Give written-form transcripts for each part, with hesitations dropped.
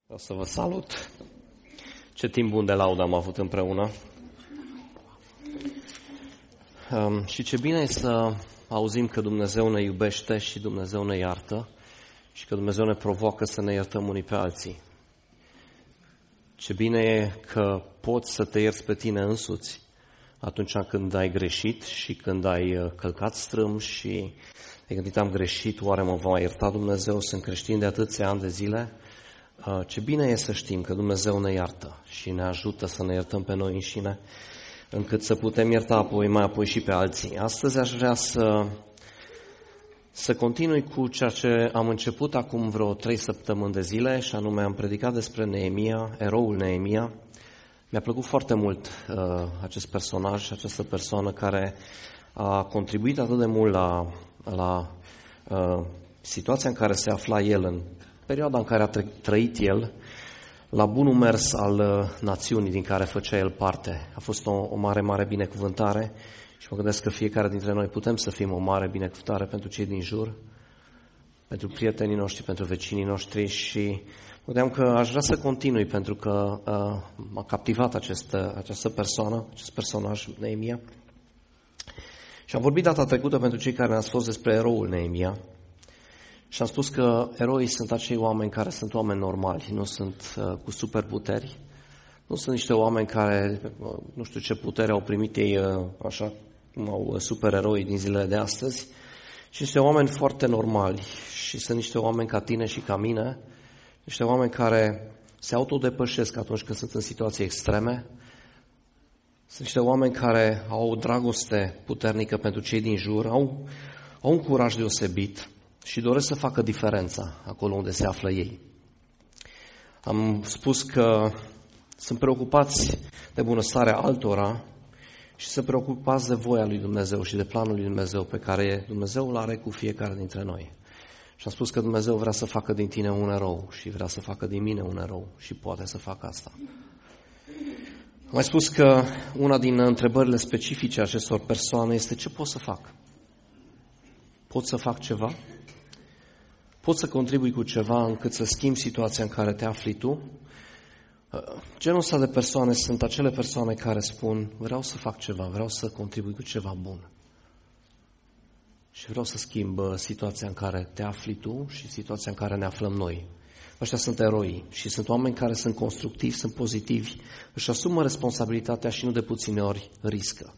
O să vă salut. Ce timp bun de laudă am avut împreună. Și ce bine e să auzim că Dumnezeu ne iubește și Dumnezeu ne iartă și că Dumnezeu ne provoacă să ne iertăm unii pe alții. Ce bine e că poți să te ierți pe tine însuți atunci când ai greșit și când ai călcat strâm și ai gândit am greșit, oare mă va ierta Dumnezeu, sunt creștin de atâția ani de zile. Ce bine e să știm că Dumnezeu ne iartă și ne ajută să ne iertăm pe noi înșine, încât să putem ierta mai apoi și pe alții. Astăzi aș vrea să continui cu ceea ce am început acum vreo 3 săptămâni de zile, și anume am predicat despre Neemia, eroul Neemia. Mi-a plăcut foarte mult acest personaj, această persoană care a contribuit atât de mult la situația în care se afla el, în perioada în care a trăit el, la bunul mers al națiunii din care făcea el parte. A fost o mare, mare binecuvântare și mă gândesc că fiecare dintre noi putem să fim o mare binecuvântare pentru cei din jur, pentru prietenii noștri, pentru vecinii noștri, și mă gândeam că aș vrea să continui pentru că m-a captivat această persoană, acest personaj, Neemia. Și am vorbit data trecută pentru cei care ne-ați fost despre eroul Neemia. Și am spus că eroii sunt acei oameni care sunt oameni normali, nu sunt cu superputeri, nu sunt niște oameni care, nu știu ce putere au primit ei, așa cum au supereroi din zilele de astăzi, ci niște oameni foarte normali și sunt niște oameni ca tine și ca mine, niște oameni care se autodepășesc atunci când sunt în situații extreme, sunt niște oameni care au o dragoste puternică pentru cei din jur, au un curaj deosebit și doresc să facă diferența acolo unde se află ei. Am spus că sunt preocupați de bunăstarea altora și sunt preocupați de voia lui Dumnezeu și de planul lui Dumnezeu pe care Dumnezeu îl are cu fiecare dintre noi. Și am spus că Dumnezeu vrea să facă din tine un erou și vrea să facă din mine un erou și poate să facă asta. Am mai spus că una din întrebările specifice a acestor persoane este: ce pot să fac? Pot să fac ceva? Pot să contribui cu ceva încât să schimbi situația în care te afli tu? Genul ăsta de persoane sunt acele persoane care spun: vreau să fac ceva, vreau să contribui cu ceva bun. Și vreau să schimb situația în care te afli tu și situația în care ne aflăm noi. Ăștia sunt eroi și sunt oameni care sunt constructivi, sunt pozitivi, își asumă responsabilitatea și nu de puține ori riscă.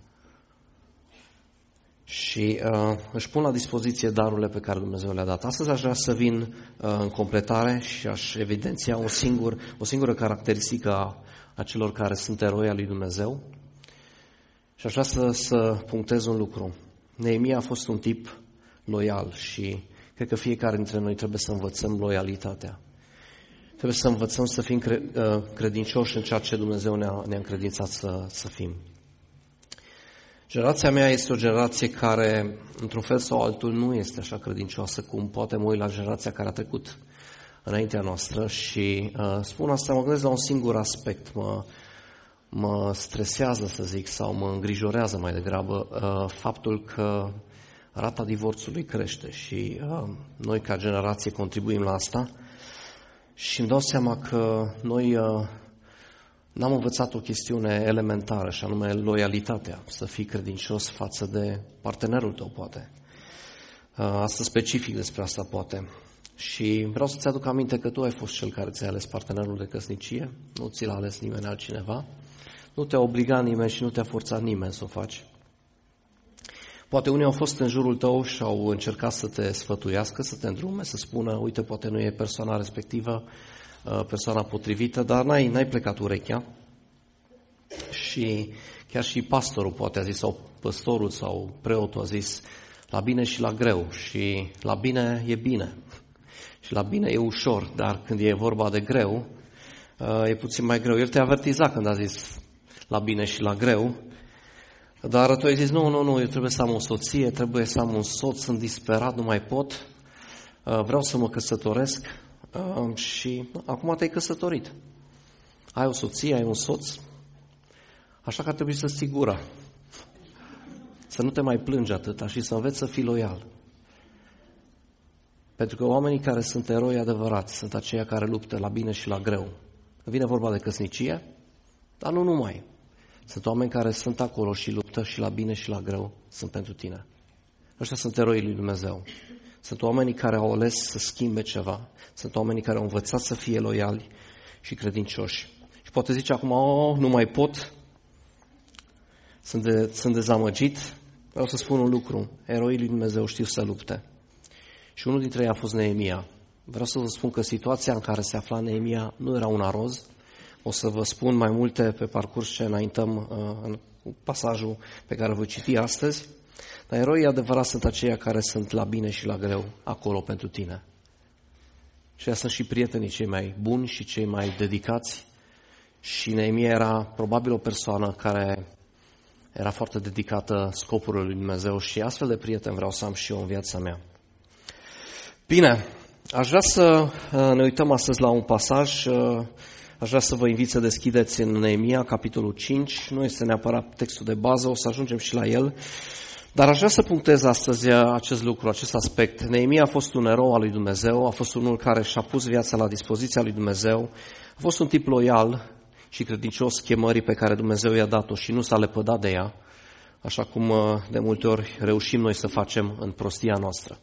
Și își pun la dispoziție darurile pe care Dumnezeu le-a dat. Astăzi aș vrea să vin în completare și aș evidenția o singură caracteristică a celor care sunt eroi al lui Dumnezeu. Și aș vrea să punctez un lucru. Neemia a fost un tip loial și cred că fiecare dintre noi trebuie să învățăm loialitatea. Trebuie să învățăm să fim credincioși în ceea ce Dumnezeu ne-a încredințat să fim. Generația mea este o generație care, într-un fel sau altul, nu este așa credincioasă cum poate mă uit la generația care a trecut înaintea noastră și spun asta, mă gândesc la un singur aspect. Mă stresează, să zic, sau mă îngrijorează mai degrabă faptul că rata divorțului crește și noi ca generație contribuim la asta și îmi dau seama că noi n-am învățat o chestiune elementară, și anume loialitatea, să fii credincios față de partenerul tău, poate. Asta specific despre asta, poate. Și vreau să-ți aduc aminte că tu ai fost cel care ți-ai ales partenerul de căsnicie, nu ți l-a ales nimeni altcineva, nu te-a obligat nimeni și nu te-a forțat nimeni să o faci. Poate unii au fost în jurul tău și au încercat să te sfătuiască, să te îndrume, să spună: uite, poate nu e persoana respectivă, persoana potrivită, dar n-ai plecat urechea. Și chiar și pastorul poate a zis, sau păstorul sau preotul a zis: la bine și la greu. Și la bine e bine și la bine e ușor, dar când e vorba de greu, e puțin mai greu. El te avertiza când a zis la bine și la greu, dar tu ai zis: nu, eu trebuie să am o soție, trebuie să am un soț, sunt disperat, nu mai pot, vreau să mă căsătoresc. Și acum te-ai căsătorit. Ai o soție, ai un soț, așa că ar trebui să-ți ții gura. Să nu te mai plângi atâta și să înveți să fii loial. Pentru că oamenii care sunt eroi adevărați sunt aceia care luptă la bine și la greu. Vine vorba de căsnicie, dar nu numai. Sunt oameni care sunt acolo și luptă și la bine și la greu, sunt pentru tine. Ăștia sunt eroii lui Dumnezeu. Sunt oamenii care au ales să schimbe ceva. Sunt oamenii care au învățat să fie loiali și credincioși. Și poate zice acum, nu mai pot, sunt dezamăgit. Vreau să spun un lucru, eroii lui Dumnezeu știu să lupte. Și unul dintre ei a fost Neemia. Vreau să vă spun că situația în care se afla Neemia nu era una roz. O să vă spun mai multe pe parcurs ce înaintăm în pasajul pe care voi citi astăzi. Dar eroii adevărați sunt aceia care sunt la bine și la greu acolo pentru tine. Și ea sunt și prietenii cei mai buni și cei mai dedicați. Și Neemia era probabil o persoană care era foarte dedicată scopurilor lui Dumnezeu și astfel de prieteni vreau să am și eu în viața mea. Bine, aș vrea să ne uităm astăzi la un pasaj. Aș vrea să vă invit să deschideți în Neemia, capitolul 5. Nu este neapărat textul de bază, o să ajungem și la el. Dar aș vrea să punctez astăzi acest lucru, acest aspect. Neemia a fost un erou al lui Dumnezeu, a fost unul care și-a pus viața la dispoziția lui Dumnezeu, a fost un tip loial și credincios chemării pe care Dumnezeu i-a dat-o și nu s-a lepădat de ea, așa cum de multe ori reușim noi să facem în prostia noastră.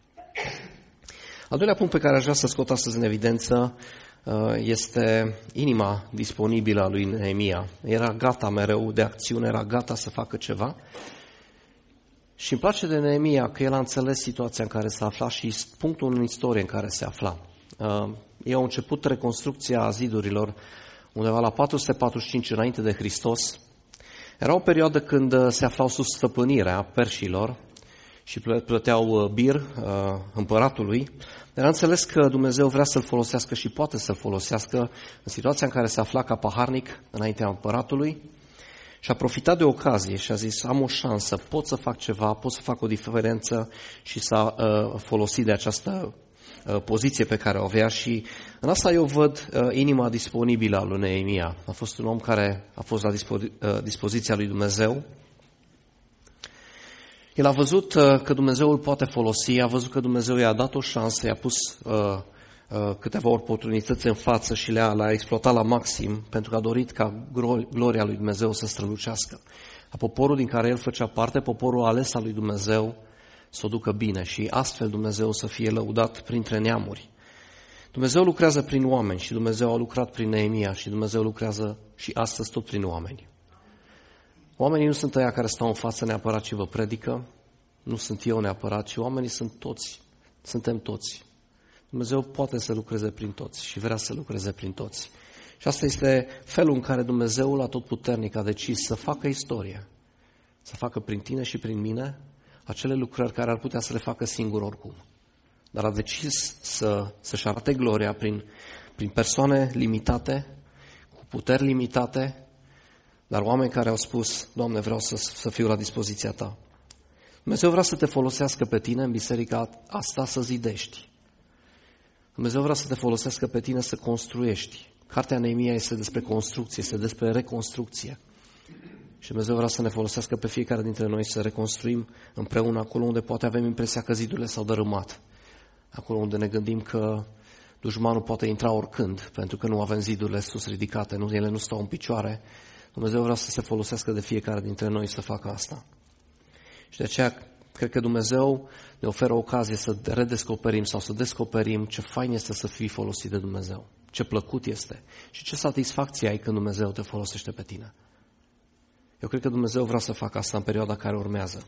Al doilea punct pe care aș vrea să scot astăzi în evidență este inima disponibilă a lui Neemia. Era gata mereu de acțiune, era gata să facă ceva. Și îmi place de Neemia că el a înțeles situația în care se afla și punctul în istorie în care se afla. Ei au început reconstrucția zidurilor undeva la 445 înainte de Hristos. Era o perioadă când se aflau sub stăpânirea perșilor și plăteau bir împăratului. Dar a înțeles că Dumnezeu vrea să-l folosească și poate să-l folosească în situația în care se afla ca paharnic înaintea împăratului. Și a profitat de ocazie și a zis, am o șansă, pot să fac ceva, pot să fac o diferență și s-a folosit de această poziție pe care o avea și în asta eu văd inima disponibilă a lui Neemia. A fost un om care a fost la dispoziția lui Dumnezeu. El a văzut că Dumnezeu îl poate folosi, a văzut că Dumnezeu i-a dat o șansă, i-a pus câteva oportunități în față și le-a exploatat la maxim pentru că a dorit ca gloria lui Dumnezeu să strălucească. A poporul din care el făcea parte, poporul ales al lui Dumnezeu, să o ducă bine și astfel Dumnezeu să fie lăudat printre neamuri. Dumnezeu lucrează prin oameni și Dumnezeu a lucrat prin Neemia și Dumnezeu lucrează și astăzi tot prin oameni. Oamenii nu sunt aia care stau în față neapărat și vă predică, nu sunt eu neapărat, ci oamenii sunt toți, suntem toți. Dumnezeu poate să lucreze prin toți și vrea să lucreze prin toți. Și asta este felul în care Dumnezeul Atotputernic a decis să facă istorie, să facă prin tine și prin mine acele lucrări care ar putea să le facă singur oricum. Dar a decis să-și arate gloria prin persoane limitate, cu puteri limitate, dar oameni care au spus, Doamne, vreau să fiu la dispoziția Ta. Dumnezeu vrea să te folosească pe tine în biserica asta să zidești. Dumnezeu vrea să te folosească pe tine să construiești. Cartea Neemia este despre construcție, este despre reconstrucție. Și Dumnezeu vrea să ne folosească pe fiecare dintre noi să reconstruim împreună acolo unde poate avem impresia că zidurile s-au dărâmat. Acolo unde ne gândim că dușmanul poate intra oricând, pentru că nu avem zidurile sus ridicate, ele nu stau în picioare. Dumnezeu vrea să se folosească de fiecare dintre noi să facă asta. Și de aceea cred că Dumnezeu ne oferă o ocazie să redescoperim sau să descoperim ce fain este să fii folosit de Dumnezeu, ce plăcut este și ce satisfacție ai când Dumnezeu te folosește pe tine. Eu cred că Dumnezeu vrea să facă asta în perioada care urmează.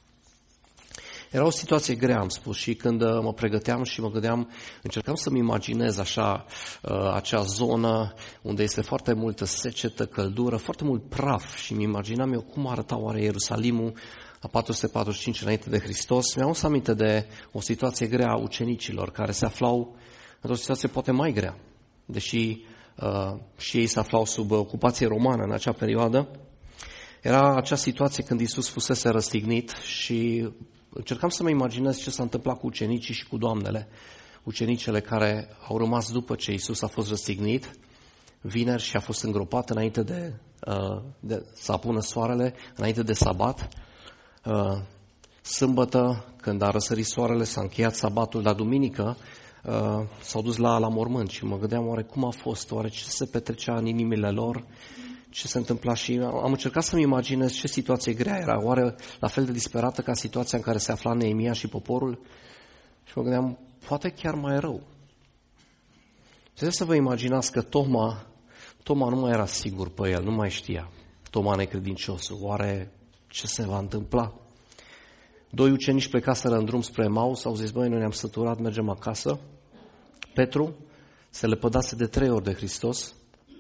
Era o situație grea, am spus, și când mă pregăteam și mă gândeam, încercam să-mi imaginez așa acea zonă unde este foarte multă secetă, căldură, foarte mult praf și mi imaginam eu cum arăta oare Ierusalimul la 445 înainte de Hristos. Mi-am adus aminte de o situație grea a ucenicilor care se aflau într-o situație poate mai grea, deși și ei se aflau sub ocupație romană în acea perioadă. Era acea situație când Iisus fusese răstignit și încercam să mă imaginez ce s-a întâmplat cu ucenicii și cu doamnele. Ucenicele care au rămas după ce Iisus a fost răstignit, vineri și a fost îngropat înainte de să apună soarele, înainte de sabat. Sâmbătă, când a răsărit soarele, s-a încheiat sabatul, dar duminică s-au dus la mormânt și mă gândeam oare cum a fost, oare ce se petrecea în inimile lor, ce se întâmpla și am încercat să-mi imaginez ce situație grea era, oare la fel de disperată ca situația în care se afla Neemia și poporul și mă gândeam, poate chiar mai rău. Trebuie să vă imaginați că Toma nu mai era sigur pe el, nu mai știa. Toma necredinciosul, oare ce se va întâmpla? Doi ucenici plecaseră în drum spre Emaus, au zis, băi, noi ne-am săturat, mergem acasă. Petru se lepădase de 3 ori de Hristos.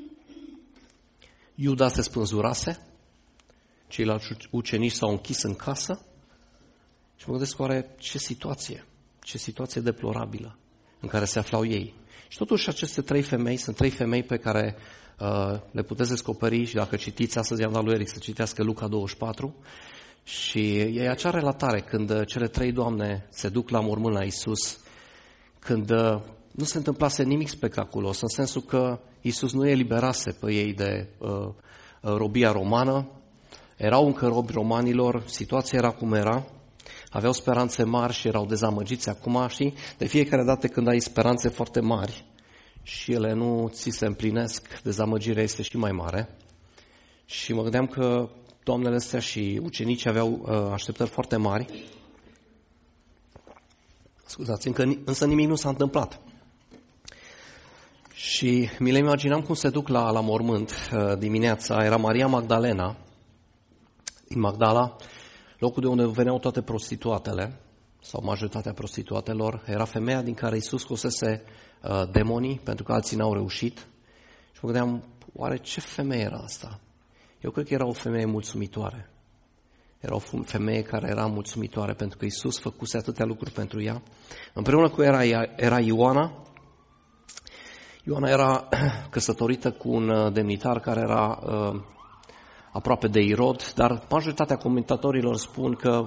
Iuda se spânzurase. Ceilalți ucenici s-au închis în casă. Și mă gândesc, oare ce situație deplorabilă în care se aflau ei. Și totuși aceste 3 femei, sunt 3 femei pe care le puteți descoperi și dacă citiți, astăzi i-am dat lui Eric să citească Luca 24, și e acea relatare când cele 3 doamne se duc la mormânt la Iisus, când nu se întâmplase nimic spectaculos, în sensul că Iisus nu eliberase pe ei de robia romană, erau încă robi romanilor, situația era cum era, aveau speranțe mari și erau dezamăgiți acum, știi? De fiecare dată când ai speranțe foarte mari și ele nu ți se împlinesc, dezamăgirea este și mai mare. Și mă gândeam că doamnele astea și ucenicii aveau așteptări foarte mari. Scuzați, însă nimic nu s-a întâmplat. Și mi le imaginam cum se duc la mormânt dimineața. Era Maria Magdalena, din Magdala, locul de unde veneau toate prostituatele, sau majoritatea prostituatelor. Era femeia din care Iisus scosese demonii, pentru că alții n-au reușit. Și mă gândeam, oare ce femeie era asta? Eu cred că era o femeie mulțumitoare. Era o femeie care era mulțumitoare pentru că Iisus făcuse atâtea lucruri pentru ea. Împreună cu ea era Ioana. Ioana era căsătorită cu un demnitar care era aproape de Irod, dar majoritatea comentatorilor spun că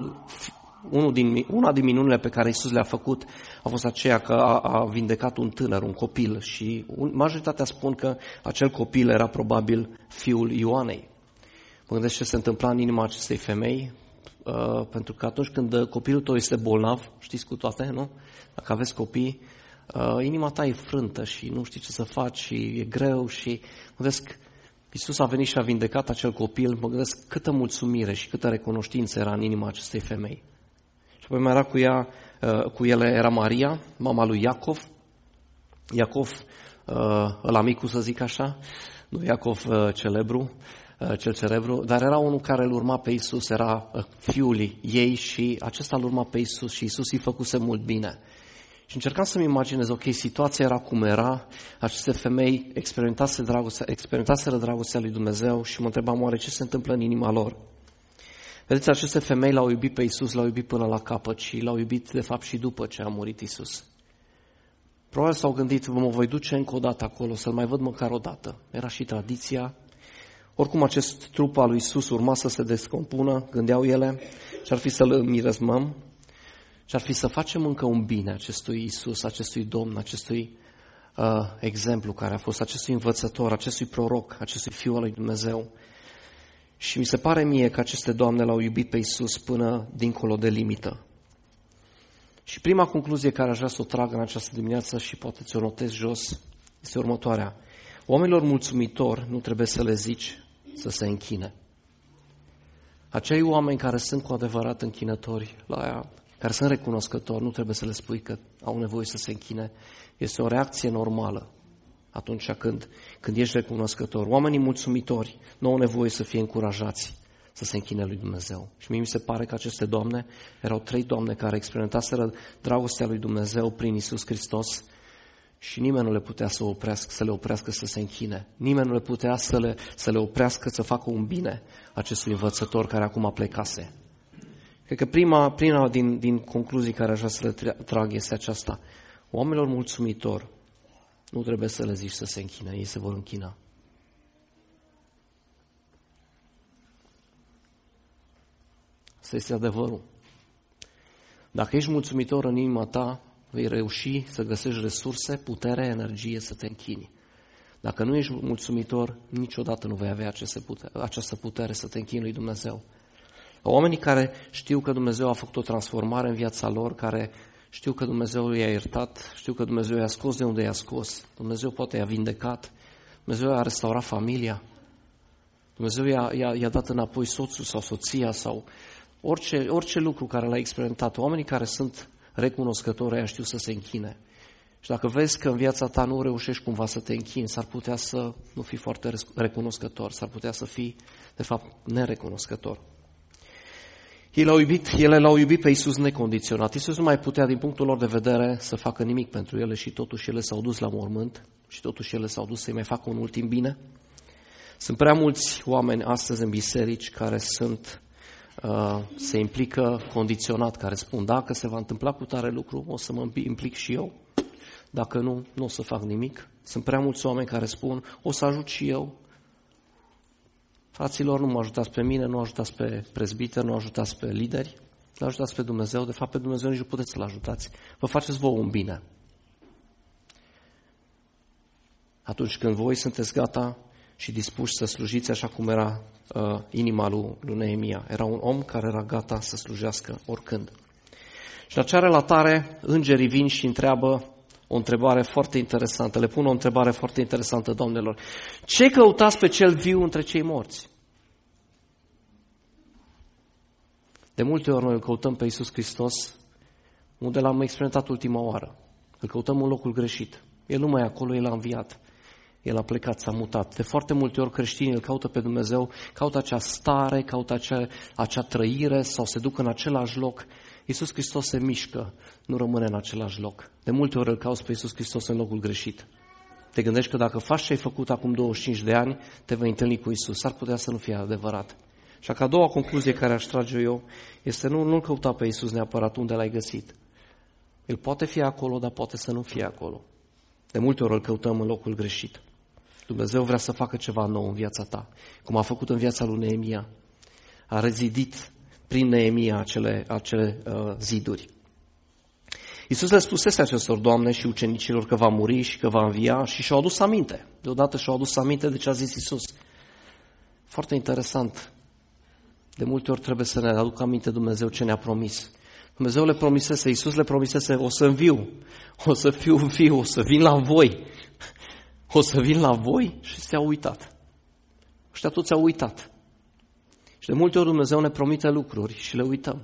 una din minunile pe care Iisus le-a făcut a fost aceea că a vindecat un tânăr, un copil, și majoritatea spun că acel copil era probabil fiul Ioanei. Mă gândesc ce se întâmpla în inima acestei femei, pentru că atunci când copilul tău este bolnav, știți cu toate, nu? Dacă aveți copii, inima ta e frântă și nu știi ce să faci și e greu și mă gândesc, Iisus a venit și a vindecat acel copil, mă gândesc câtă mulțumire și câtă recunoștință era în inima acestei femei. Și apoi mai era cu ele era Maria, mama lui Iacov. Iacov, ăla micu să zic așa, nu Iacov cel celebru, dar era unul care îl urma pe Iisus, era fiul ei și acesta îl urma pe Iisus și Iisus îi făcuse mult bine. Și încercam să-mi imaginez, ok, situația era cum era, aceste femei experimentaseră dragostea lui Dumnezeu și mă întrebam oare ce se întâmplă în inima lor. Vedeți, aceste femei l-au iubit pe Iisus, l-au iubit până la capăt și l-au iubit de fapt și după ce a murit Iisus. Probabil s-au gândit, mă voi duce încă o dată acolo, să-L mai văd măcar o dată. Era și tradiția. Oricum acest trup al lui Iisus urma să se descompună, gândeau ele, și ar fi să-L mirezmăm, și ar fi să facem încă un bine acestui Iisus, acestui Domn, acestui exemplu care a fost, acestui învățător, acestui proroc, acestui Fiu al lui Dumnezeu. Și mi se pare mie că aceste doamne l-au iubit pe Iisus până dincolo de limită. Și prima concluzie care aș vrea să o trag în această dimineață și poate ți-o notez jos, este următoarea. Oamenilor mulțumitori nu trebuie să le zici să se închine. Acei oameni care sunt cu adevărat închinători la ea, care sunt recunoscători, nu trebuie să le spui că au nevoie să se închine. Este o reacție normală atunci când ești recunoscător. Oamenii mulțumitori nu au nevoie să fie încurajați să se închine lui Dumnezeu. Și mie mi se pare că aceste doamne erau 3 doamne care experimentaseră dragostea lui Dumnezeu prin Iisus Hristos și nimeni nu le putea să le oprească să se închine. Nimeni nu le putea să le oprească să facă un bine acestui învățător care acum plecase. Cred că prima din concluzii care aș vrea să le trag este aceasta. Oamenilor mulțumitori nu trebuie să le zici să se închine, ei se vor închina. Asta este adevărul. Dacă ești mulțumitor în inima ta, vei reuși să găsești resurse, putere, energie să te închini. Dacă nu ești mulțumitor, niciodată nu vei avea această putere să te închini lui Dumnezeu. Oamenii care știu că Dumnezeu a făcut o transformare în viața lor, care știu că Dumnezeu i-a iertat, știu că Dumnezeu i-a scos de unde i-a scos, Dumnezeu poate i-a vindecat, Dumnezeu i-a restaurat familia, Dumnezeu i-a dat înapoi soțul sau soția sau orice lucru care l-a experimentat. Oamenii care sunt recunoscători aia știu să se închine. Și dacă vezi că în viața ta nu reușești cumva să te închini, s-ar putea să nu fii foarte recunoscător, s-ar putea să fii, de fapt, nerecunoscător. Ele l-au iubit pe Iisus necondiționat. Iisus nu mai putea, din punctul lor de vedere, să facă nimic pentru ele și totuși ele s-au dus la mormânt și totuși ele s-au dus să-i mai facă un ultim bine. Sunt prea mulți oameni astăzi în biserici care se implică condiționat, care spun dacă se va întâmpla cu tare lucru, o să mă implic și eu. Dacă nu, nu o să fac nimic. Sunt prea mulți oameni care spun o să ajut și eu. Fraților, nu mă ajutați pe mine, nu ajutați pe prezbiteri, nu ajutați pe lideri, nu ajutați pe Dumnezeu. De fapt, pe Dumnezeu nici nu puteți să-L ajutați. Vă faceți vouă un bine. Atunci când voi sunteți gata și dispuși să slujiți așa cum era inima lui Neemia. Era un om care era gata să slujească oricând. Și la acea relatare, îngerii vin și întreabă o întrebare foarte interesantă. Le pun o întrebare foarte interesantă, doamnelor. Ce căutați pe cel viu între cei morți? De multe ori noi îl căutăm pe Iisus Hristos unde l-am experimentat ultima oară. Îl căutăm în locul greșit. El nu mai e acolo, El a înviat. El a plecat, s-a mutat. De foarte multe ori creștinii îl caută pe Dumnezeu, caută acea stare, caută acea trăire sau se duc în același loc. Iisus Hristos se mișcă, nu rămâne în același loc. De multe ori îl cauți pe Iisus Hristos în locul greșit. Te gândești că dacă faci ce ai făcut acum 25 de ani, te vei întâlni cu Iisus. S-ar putea să nu fie adevărat. Și a doua concluzie care aș trage eu este nu-L căuta pe Iisus neapărat unde l-ai găsit. El poate fi acolo, dar poate să nu fie acolo. De multe ori îl căutăm în locul greșit. Dumnezeu vrea să facă ceva nou în viața ta, cum a făcut în viața lui Neemia. A rezidit prin Neemia acele ziduri. Iisus le spusese acestor doamne și ucenicilor că va muri și că va învia și și-au adus aminte. Deodată și-au adus aminte de ce a zis Iisus. Foarte interesant. De multe ori trebuie să ne aducă aminte Dumnezeu ce ne-a promis. Dumnezeu le promisese, Iisus le promisese, o să înviu, o să fiu viu, o să vin la voi. O să vin la voi și s-au uitat. Ăștia toți au uitat. Și de multe ori Dumnezeu ne promite lucruri și le uităm.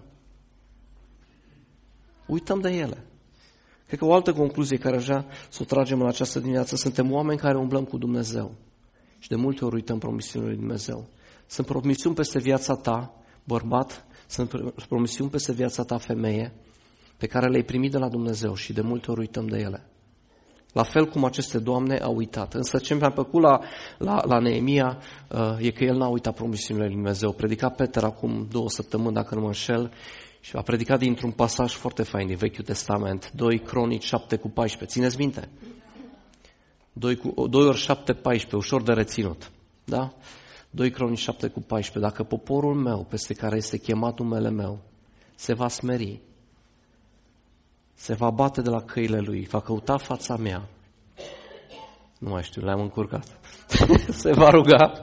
Uităm de ele. Cred că o altă concluzie care aș vrea să o tragem în această dimineață, suntem oameni care umblăm cu Dumnezeu. Și de multe ori uităm promisiunile lui Dumnezeu. Sunt promisiuni peste viața ta, bărbat, sunt promisiuni peste viața ta, femeie, pe care le-ai primit de la Dumnezeu și de multe ori uităm de ele. La fel cum aceste doamne au uitat. Însă ce mi-a plăcut la Neemia e că el n-a uitat promisiunile lui Dumnezeu. Predica Peter acum 2 săptămâni, dacă nu mă înșel, și a predicat dintr-un pasaj foarte fain din Vechiul Testament, 2 Cronici 7:14. Țineți minte? 2 ori 7, 14, ușor de reținut. Da? 2 Cronici 7:14. Dacă poporul meu, peste care este chemat numele meu, se va smeri, se va bate de la căile lui, va căuta fața mea. Nu mai știu, le-am încurcat. Se va ruga.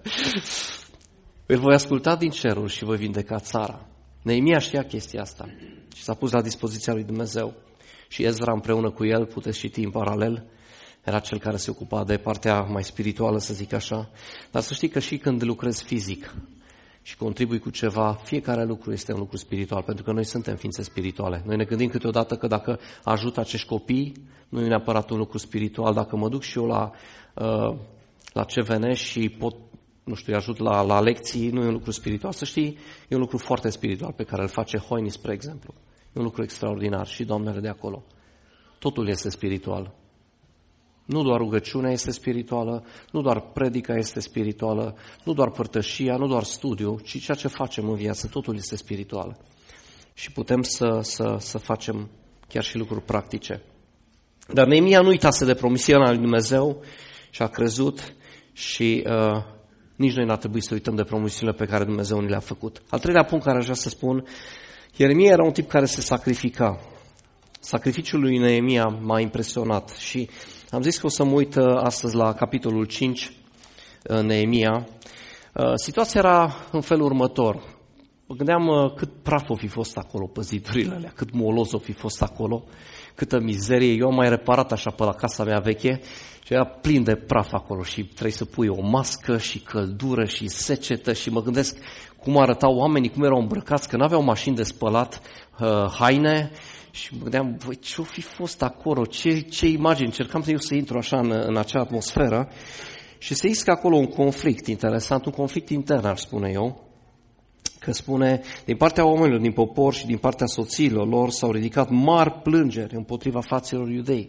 Îl voi asculta din cerul și voi vindeca țara. Neemia știa chestia asta și s-a pus la dispoziția lui Dumnezeu. Și Ezra împreună cu el, puteți citi în paralel, era cel care se ocupa de partea mai spirituală, să zic așa. Dar să știi că și când lucrezi fizic și contribui cu ceva, fiecare lucru este un lucru spiritual, pentru că noi suntem ființe spirituale. Noi ne gândim câteodată că dacă ajut acești copii, nu e neapărat un lucru spiritual. Dacă mă duc și eu la CVN și pot, nu știu, ajut la lecții, nu e un lucru spiritual. Să știi, e un lucru foarte spiritual pe care îl face Hoini, spre exemplu. E un lucru extraordinar și doamnele de acolo. Totul este spiritual. Nu doar rugăciunea este spirituală, nu doar predica este spirituală, nu doar părtășia, nu doar studiu, ci ceea ce facem în viață, totul este spiritual. Și putem să facem chiar și lucruri practice. Dar Neemia nu uitase de promisiunea lui Dumnezeu și a crezut și nici noi n-ar trebui să uităm de promisiunile pe care Dumnezeu ni le-a făcut. Al treilea punct care aș vrea să spun, Ieremia era un tip care se sacrifica. Sacrificiul lui Neemia m-a impresionat și am zis că o să mă uit astăzi la capitolul 5, Neemia. Situația era în felul următor. mă gândeam cât praf o fi fost acolo pe zidurile alea, cât moloz o fi fost acolo, câtă mizerie. Eu am mai reparat așa pe la casa mea veche și era plin de praf acolo și trebuie să pui o mască și căldură și secetă și mă gândesc cum arătau oamenii, cum erau îmbrăcați, că n-aveau mașini de spălat haine și mă gândeam, voi, ce-o fi fost acolo, ce imagini, încercam să intru așa în acea atmosferă și se iscă acolo un conflict interesant, un conflict intern, aș spune eu, că spune, din partea oamenilor, din popor și din partea soțiilor lor s-au ridicat mari plângeri împotriva fraților iudei.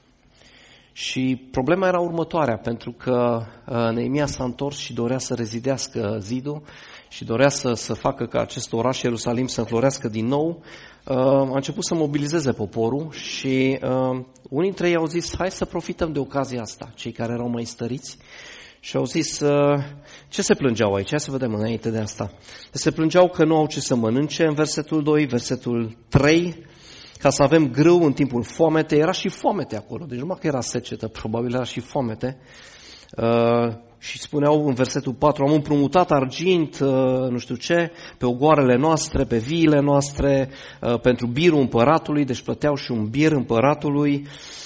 Și problema era următoarea, pentru că Neemia s-a întors și dorea să rezidească zidul și dorea să facă ca acest oraș Ierusalim să înflorească din nou. A început să mobilizeze poporul și unii dintre ei au zis, hai să profităm de ocazia asta, cei care erau mai stăriți. Și au zis, ce se plângeau aici? Hai să vedem înainte de asta. Se plângeau că nu au ce să mănânce în versetul 2, versetul 3, ca să avem grâu în timpul foamete. Era și foamete acolo, deci numai că era secetă, probabil era și foamete. Și spuneau în versetul 4, am împrumutat argint, nu știu ce, pe ogoarele noastre, pe viile noastre, pentru birul împăratului, deci plăteau și un bir împăratului.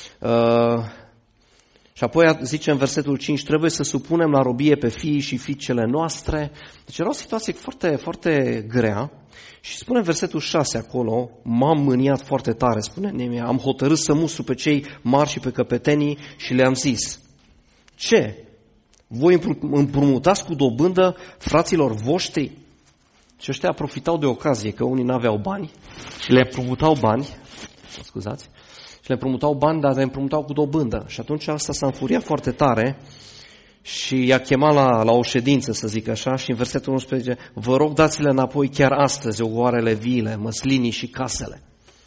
Și apoi zice în versetul 5, trebuie să supunem la robie pe fiii și fiicele noastre. Deci era o situație foarte, foarte grea. Și spune în versetul 6 acolo, m-am mâniat foarte tare, spune Neemia, am hotărât să mustru pe cei mari și pe căpetenii și le-am zis, ce? Voi împrumutați cu dobândă fraților voștri? Și ăștia profitau de ocazie, că unii n-aveau bani și le împrumutau bani, scuzați, și le împrumutau bani, dar le împrumutau cu dobândă. Și atunci asta s-a înfuriat foarte tare și i-a chemat la o ședință, să zic așa, și în versetul 11, vă rog dați-le înapoi chiar astăzi ogoarele viile, măslinii și casele.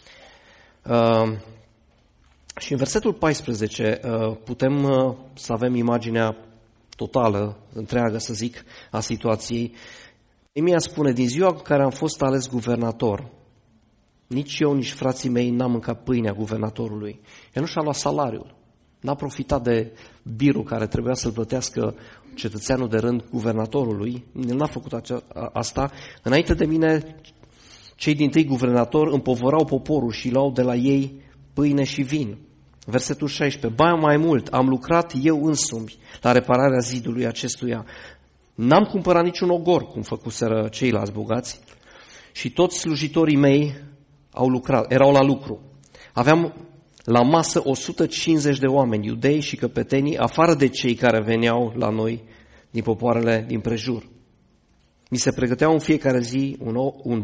Și în versetul 14 putem să avem imaginea totală, întreagă, să zic, a situației. Neemia spune, din ziua în care am fost ales guvernator, nici eu, nici frații mei n-am mâncat pâinea guvernatorului. El nu și-a luat salariul. N-a profitat de birul care trebuia să-l plătească cetățeanul de rând guvernatorului. El n-a făcut asta. Înainte de mine, cei dintâi guvernatori împovărau poporul și luau de la ei pâine și vin. Versetul 16. Ba mai mult, am lucrat eu însumi la repararea zidului acestuia. N-am cumpărat niciun ogor, cum făcuseră ceilalți bogați, și toți slujitorii mei au lucrat, erau la lucru. Aveam la masă 150 de oameni, iudei și căpetenii, afară de cei care veneau la noi din popoarele din prejur. Mi se pregăteau în fiecare zi un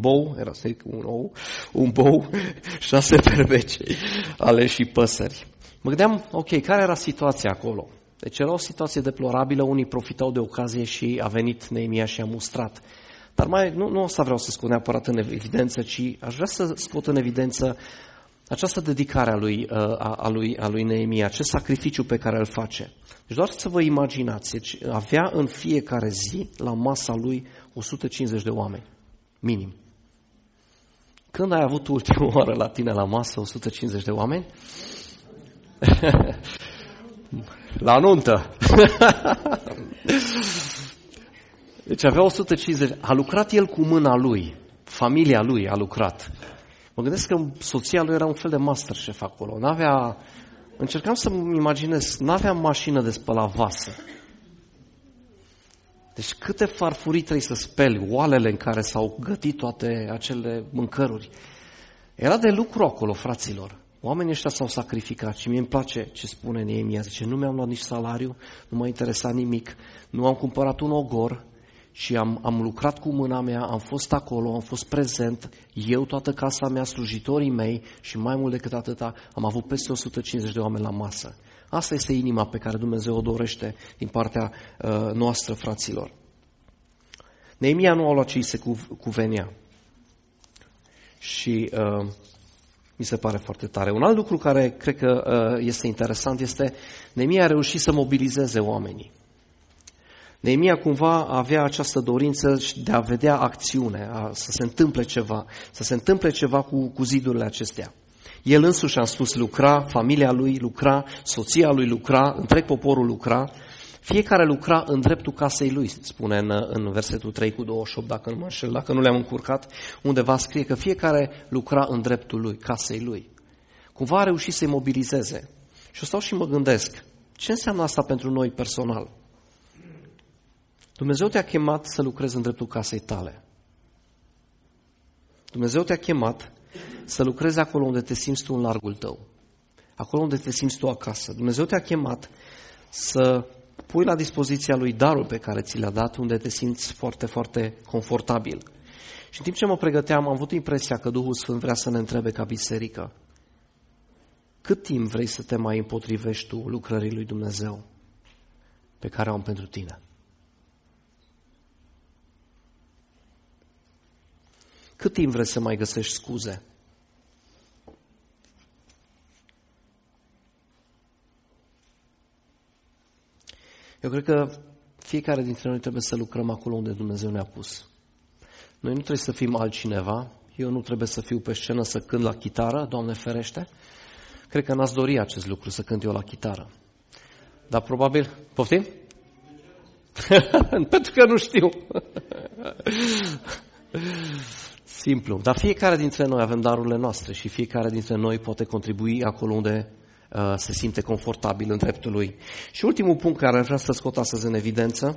bou, 6 berbeci, aleși și păsări. Mă gândeam, ok, care era situația acolo? Deci era o situație deplorabilă, unii profitau de ocazie și a venit Neemia și a mustrat. Dar nu asta vreau să scot neapărat în evidență, ci aș vrea să scot în evidență această dedicare a lui Neemia, acest sacrificiu pe care îl face. Deci doar să vă imaginați, deci avea în fiecare zi la masa lui 150 de oameni, minim. Când ai avut ultima oară la tine la masă 150 de oameni? La nuntă. Deci avea 150. A lucrat el cu mâna lui. Familia lui a lucrat. Mă gândesc că soția lui era un fel de masterchef acolo. Încercam să-mi imaginez, n-avea mașină de spălat vase. Deci câte farfurii trebuie să speli, oalele în care s-au gătit toate acele mâncăruri. Era de lucru acolo, fraților. Oamenii ăștia s-au sacrificat și mie îmi place ce spune Neemia. Zice, nu mi-am luat nici salariu, nu m-a interesat nimic, nu am cumpărat un ogor și am lucrat cu mâna mea, am fost acolo, am fost prezent, eu, toată casa mea, slujitorii mei și mai mult decât atâta, am avut peste 150 de oameni la masă. Asta este inima pe care Dumnezeu o dorește din partea noastră, fraților. Neemia nu a luat ce îi se cuvenea. Și mi se pare foarte tare. Un alt lucru care cred că este interesant este Neemia a reușit să mobilizeze oamenii. Neemia cumva avea această dorință de a vedea acțiune, să se întâmple ceva cu zidurile acestea. El însuși, am spus, lucra, familia lui lucra, soția lui lucra, întreg poporul lucra Fiecare lucra în dreptul casei lui, spune în versetul 3:28, dacă nu mă înșel, dacă nu le-am încurcat, undeva scrie că fiecare lucra în dreptul lui, casei lui. Cumva a reușit să-i mobilizeze. Și eu stau și mă gândesc, ce înseamnă asta pentru noi personal? Dumnezeu te-a chemat să lucrezi în dreptul casei tale. Dumnezeu te-a chemat să lucrezi acolo unde te simți tu în largul tău. Acolo unde te simți tu acasă. Dumnezeu te-a chemat să pui la dispoziția lui darul pe care ți l-a dat, unde te simți foarte, foarte confortabil. Și în timp ce mă pregăteam, am avut impresia că Duhul Sfânt vrea să ne întrebe ca biserică: cât timp vrei să te mai împotrivești tu lucrării lui Dumnezeu pe care o am pentru tine? Cât timp vrei să mai găsești scuze? Eu cred că fiecare dintre noi trebuie să lucrăm acolo unde Dumnezeu ne-a pus. Noi nu trebuie să fim altcineva. Eu nu trebuie să fiu pe scenă să cânt la chitară, Doamne ferește. Cred că n-ați dori acest lucru, să cânt eu la chitară. Dar probabil... Poftim? Pentru că nu știu. Simplu. Dar fiecare dintre noi avem darurile noastre și fiecare dintre noi poate contribui acolo unde se simte confortabil în dreptul lui. Și ultimul punct care aș vrea să scot astăzi în evidență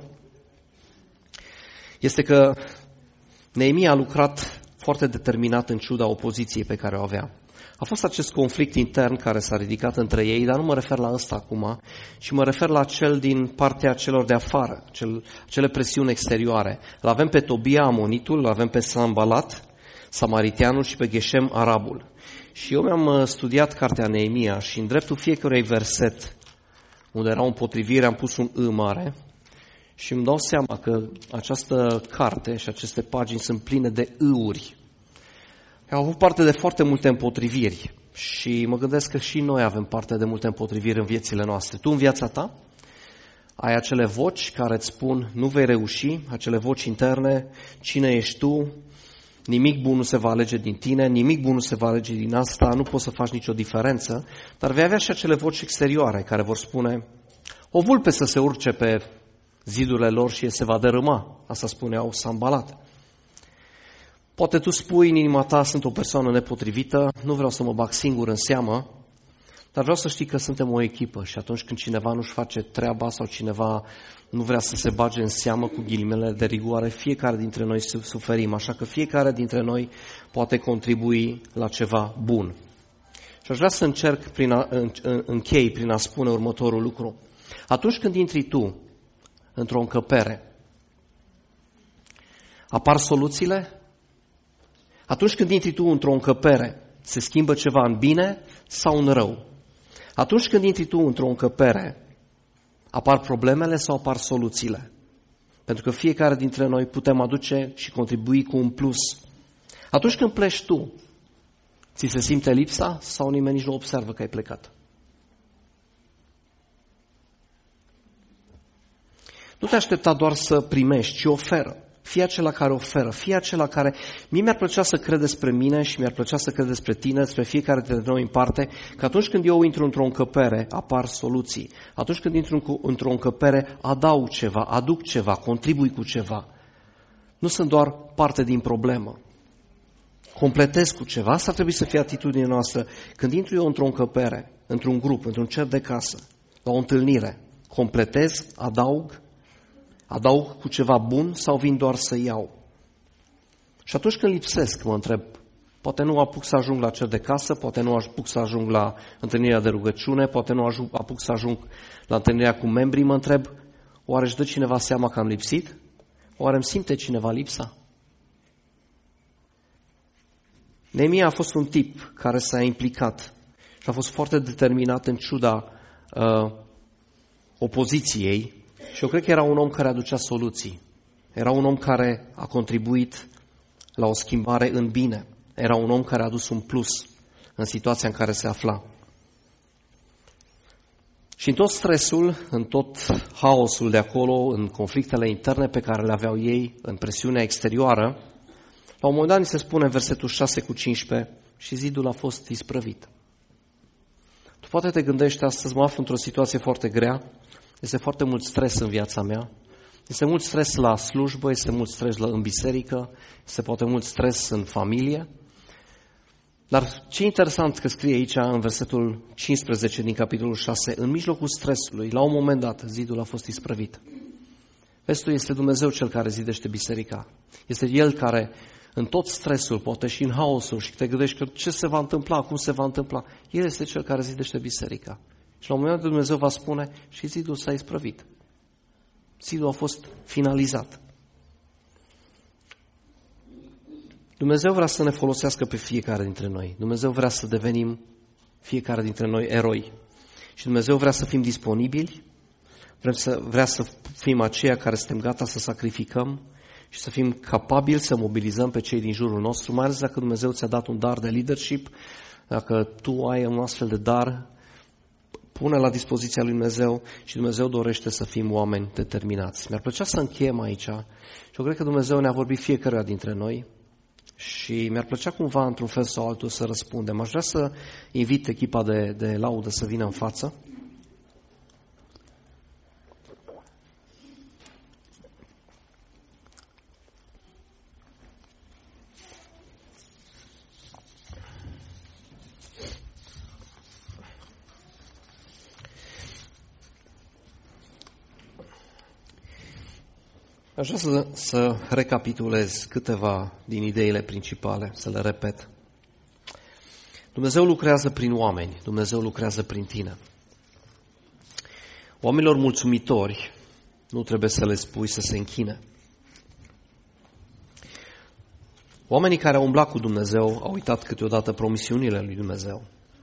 este că Neemia a lucrat foarte determinat în ciuda opoziției pe care o avea. A fost acest conflict intern care s-a ridicat între ei, dar nu mă refer la ăsta acum, ci mă refer la cel din partea celor de afară, cele presiuni exterioare. Îl avem pe Tobia Amonitul, îl avem pe Sanballat, Samariteanul și pe Geshem Arabul. Și eu mi-am studiat cartea Neemia și în dreptul fiecărui verset unde era o împotrivire am pus un I mare și îmi dau seama că această carte și aceste pagini sunt pline de I-uri. Au avut parte de foarte multe împotriviri și mă gândesc că și noi avem parte de multe împotriviri în viețile noastre. Tu în viața ta ai acele voci care îți spun nu vei reuși, acele voci interne, cine ești tu, nimic bun nu se va alege din tine, nimic bun nu se va alege din asta, nu poți să faci nicio diferență, dar vei avea și acele voci exterioare care vor spune o vulpe să se urce pe zidurile lor și se va dărâma. Asta spuneau Sanballat. Poate tu spui în inima ta, sunt o persoană nepotrivită, nu vreau să mă bag singur în seamă, dar vreau să știi că suntem o echipă și atunci când cineva nu-și face treaba sau cineva nu vrea să se bage în seamă cu ghilimele de rigoare, fiecare dintre noi suferim, așa că fiecare dintre noi poate contribui la ceva bun. Și aș vrea să închei prin a spune următorul lucru. Atunci când intri tu într-o încăpere, apar soluțiile? Atunci când intri tu într-o încăpere, se schimbă ceva în bine sau în rău? Atunci când intri tu într-o încăpere, apar problemele sau apar soluțiile? Pentru că fiecare dintre noi putem aduce și contribui cu un plus. Atunci când pleci tu, ți se simte lipsa sau nimeni nici nu observă că ai plecat? Nu te aștepta doar să primești, ci oferă. Fii acela care oferă, fii acela care... Mie mi-ar plăcea să cred despre mine și mi-ar plăcea să cred despre tine, despre fiecare dintre noi în parte, că atunci când eu intru într-o încăpere, apar soluții. Atunci când intru într-o încăpere, adaug ceva, aduc ceva, contribui cu ceva. Nu sunt doar parte din problemă. Completez cu ceva. Asta ar trebui să fie atitudinea noastră. Când intru eu într-o încăpere, într-un grup, într-un cer de casă, la o întâlnire, completez, adaug cu ceva bun sau vin doar să iau? Și atunci când lipsesc, mă întreb, poate nu apuc să ajung la cer de casă, poate nu apuc să ajung la întâlnirea de rugăciune, poate nu apuc să ajung la întâlnirea cu membrii, mă întreb, oare își dă cineva seama că am lipsit? Oare îmi simte cineva lipsa? Neemia a fost un tip care s-a implicat și a fost foarte determinat în ciuda opoziției. Și eu cred că era un om care aducea soluții. Era un om care a contribuit la o schimbare în bine. Era un om care a adus un plus în situația în care se afla. Și în tot stresul, în tot haosul de acolo, în conflictele interne pe care le aveau ei, în presiunea exterioară, la un moment dat ni se spune în versetul 6:15 și zidul a fost isprăvit. Tu poate te gândești astăzi, mă aflu într-o situație foarte grea, Este foarte mult stres în viața mea. Este mult stres la slujbă, este mult stres în biserică, este poate mult stres în familie. Dar ce interesant că scrie aici în versetul 15 din capitolul 6, în mijlocul stresului, la un moment dat, zidul a fost isprăvit. Vezi tu, este Dumnezeu cel care zidește biserica. Este El care, în tot stresul, poate și în haosul, și te gândești că ce se va întâmpla, cum se va întâmpla, El este cel care zidește biserica. Și la un moment dat Dumnezeu va spune și zidul s-a isprăvit. Zidul a fost finalizat. Dumnezeu vrea să ne folosească pe fiecare dintre noi. Dumnezeu vrea să devenim fiecare dintre noi eroi. Și Dumnezeu vrea să fim disponibili, vrea să fim aceia care suntem gata să sacrificăm și să fim capabili să mobilizăm pe cei din jurul nostru, mai ales dacă Dumnezeu ți-a dat un dar de leadership, dacă tu ai un astfel de dar, pune la dispoziția lui Dumnezeu și Dumnezeu dorește să fim oameni determinați. Mi-ar plăcea să încheiem aici și eu cred că Dumnezeu ne-a vorbit fiecăruia dintre noi și mi-ar plăcea cumva într-un fel sau altul să răspundem. Aș vrea să invit echipa de laudă să vină în față. Aș vrea să recapitulez câteva din ideile principale, să le repet. Dumnezeu lucrează prin oameni, Dumnezeu lucrează prin tine. Oamenilor mulțumitori nu trebuie să le spui să se închine. Oamenii care au umblat cu Dumnezeu au uitat câteodată promisiunile lui Dumnezeu.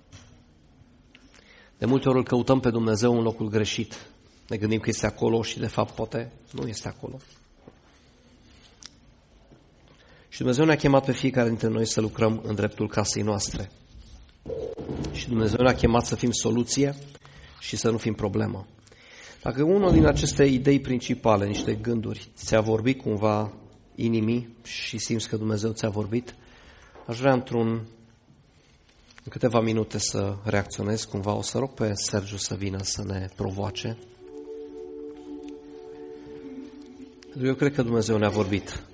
De multe ori îl căutăm pe Dumnezeu în locul greșit. Ne gândim că este acolo și de fapt poate nu este acolo. Și Dumnezeu ne-a chemat pe fiecare dintre noi să lucrăm în dreptul casei noastre. Și Dumnezeu ne-a chemat să fim soluție și să nu fim problemă. Dacă unul din aceste idei principale, niște gânduri, ți-a vorbit cumva inimii și simți că Dumnezeu ți-a vorbit, aș vrea în câteva minute să reacționez cumva. O să rog pe Sergiu să vină să ne provoace. Eu cred că Dumnezeu ne-a vorbit